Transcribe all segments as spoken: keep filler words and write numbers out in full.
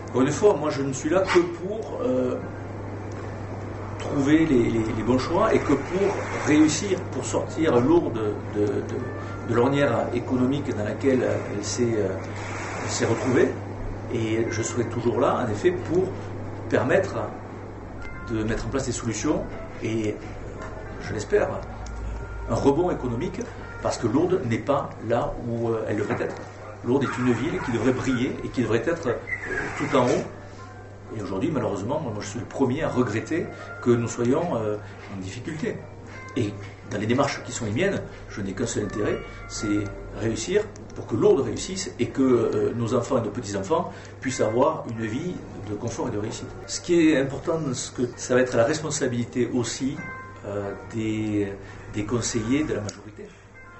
Encore une fois, moi je ne suis là que pour euh, trouver les, les, les bons choix et que pour réussir, pour sortir Lourdes de, de, de, de l'ornière économique dans laquelle elle s'est, euh, elle s'est retrouvée. Et je serai toujours là, en effet, pour permettre de mettre en place des solutions et, je l'espère, un rebond économique, parce que Lourdes n'est pas là où elle devrait être. Lourdes est une ville qui devrait briller et qui devrait être tout en haut. Et aujourd'hui, malheureusement, moi je suis le premier à regretter que nous soyons euh, en difficulté. Et dans les démarches qui sont les miennes, je n'ai qu'un seul intérêt, c'est réussir pour que Lourdes réussisse et que euh, nos enfants et nos petits-enfants puissent avoir une vie de confort et de réussite. Ce qui est important, ce que ça va être la responsabilité aussi euh, des, des conseillers de la majorité.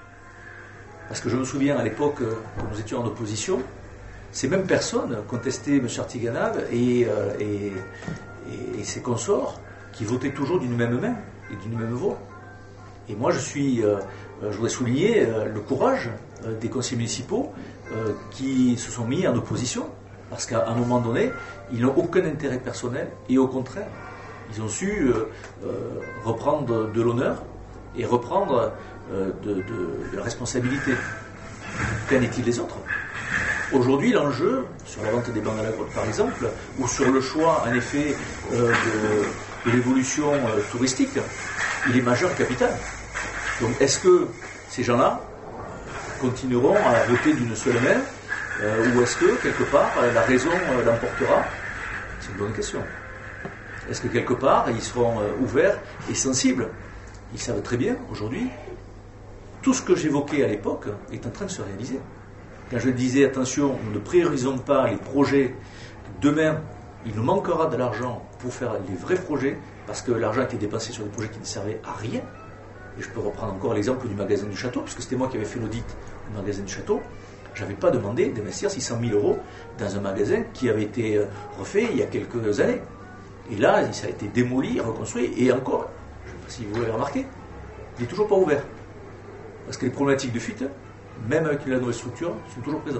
Parce que je me souviens à l'époque, quand nous étions en opposition, ces mêmes personnes contestaient M. Artiganave et, euh, et, et, et ses consorts qui votaient toujours d'une même main et d'une même voix. Et moi, je suis, euh, je voudrais souligner euh, le courage euh, des conseillers municipaux euh, qui se sont mis en opposition, parce qu'à un moment donné, ils n'ont aucun intérêt personnel et au contraire, ils ont su euh, euh, reprendre de l'honneur et reprendre euh, de, de, de la responsabilité. Qu'en est-il des autres ? Aujourd'hui, l'enjeu, sur la vente des bancs à la grotte par exemple, ou sur le choix, en effet, euh, de, de l'évolution euh, touristique, il est majeur capital. Donc, est-ce que ces gens-là continueront à voter d'une seule main, euh, ou est-ce que, quelque part, la raison euh, l'emportera ? C'est une bonne question. Est-ce que, quelque part, ils seront euh, ouverts et sensibles ? Ils savent très bien, aujourd'hui, tout ce que j'évoquais à l'époque est en train de se réaliser. Quand je disais, attention, nous ne priorisons pas les projets, demain, il nous manquera de l'argent pour faire les vrais projets, parce que l'argent a été dépensé sur des projets qui ne servaient à rien. Et je peux reprendre encore l'exemple du magasin du château, puisque c'était moi qui avais fait l'audit du magasin du château. Je n'avais pas demandé d'investir six cent mille euros dans un magasin qui avait été refait il y a quelques années. Et là, ça a été démoli, reconstruit, et encore, je ne sais pas si vous l'avez remarqué, il n'est toujours pas ouvert. Parce que les problématiques de fuite, même avec la nouvelle structure, sont toujours présentes.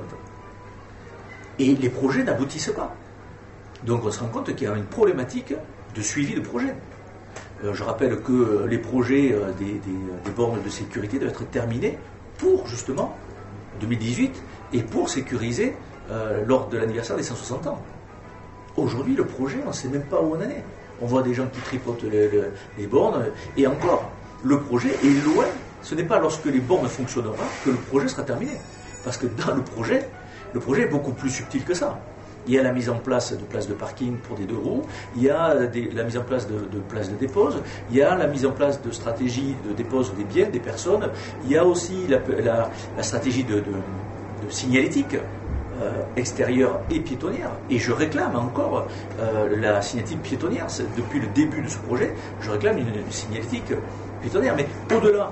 Et les projets n'aboutissent pas. Donc on se rend compte qu'il y a une problématique de suivi de projet. Euh, je rappelle que les projets euh, des, des, des bornes de sécurité doivent être terminés pour, justement, deux mille dix-huit, et pour sécuriser euh, lors de l'anniversaire des cent soixante ans. Aujourd'hui, le projet, on ne sait même pas où on en est. On voit des gens qui tripotent les, les, les bornes, et encore, le projet est loin. Ce n'est pas lorsque les bornes fonctionneront que le projet sera terminé. Parce que dans le projet, le projet est beaucoup plus subtil que ça. Il y a la mise en place de places de parking pour des deux roues, il y a des, la mise en place de, de places de dépose, il y a la mise en place de stratégies de dépose des biens, des personnes, il y a aussi la, la, la stratégie de, de, de signalétique euh, extérieure et piétonnière. Et je réclame encore euh, la signalétique piétonnière. Depuis le début de ce projet, je réclame une, une signalétique piétonnière. Mais au-delà,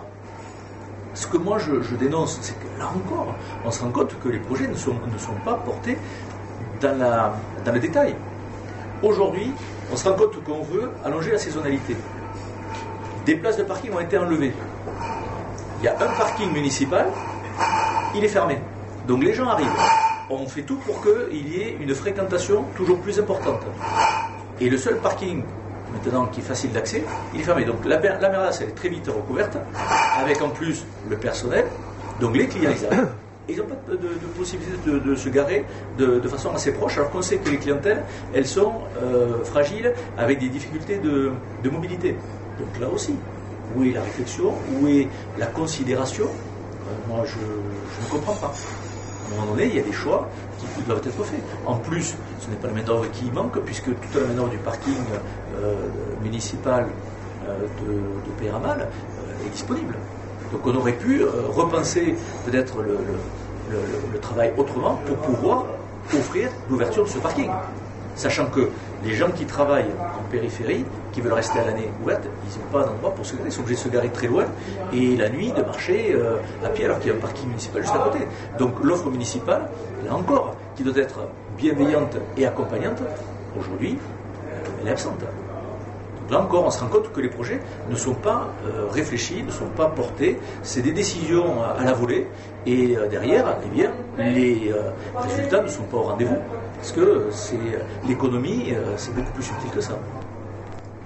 ce que moi je, je dénonce, c'est que là encore, on se rend compte que les projets ne sont, ne sont pas portés dans, la, dans le détail. Aujourd'hui, on se rend compte qu'on veut allonger la saisonnalité. Des places de parking ont été enlevées. Il y a un parking municipal, il est fermé. Donc les gens arrivent. On fait tout pour qu'il y ait une fréquentation toujours plus importante. Et le seul parking maintenant qui est facile d'accès, il est fermé. Donc la, la merdasse, elle est très vite recouverte, avec en plus le personnel, donc les clients, ils arrivent. Et ils n'ont pas de, de, de possibilité de, de se garer de, de façon assez proche, alors qu'on sait que les clientèles, elles sont euh, fragiles, avec des difficultés de, de mobilité. Donc là aussi, où est la réflexion, où est la considération ? euh, Moi, je, je ne comprends pas. À un moment donné, il y a des choix qui doivent être faits. En plus, ce n'est pas la main-d'œuvre qui manque, puisque toute la main-d'œuvre du parking euh, municipal euh, de, de Peyramal euh, est disponible. Donc on aurait pu euh, repenser peut-être le, le, le, le travail autrement pour pouvoir offrir l'ouverture de ce parking. Sachant que les gens qui travaillent en périphérie, qui veulent rester à l'année ouverte, ils n'ont pas d'endroit pour se garer, ils sont obligés de se garer très loin, et la nuit de marcher euh, à pied alors qu'il y a un parking municipal juste à côté. Donc l'offre municipale, là encore, qui doit être bienveillante et accompagnante, aujourd'hui, elle est absente. Donc Donc là encore, on se rend compte que les projets ne sont pas euh, réfléchis, ne sont pas portés, c'est des décisions à la volée, et euh, derrière, eh bien, les euh, résultats ne sont pas au rendez-vous, parce que c'est l'économie, euh, c'est beaucoup plus subtil que ça.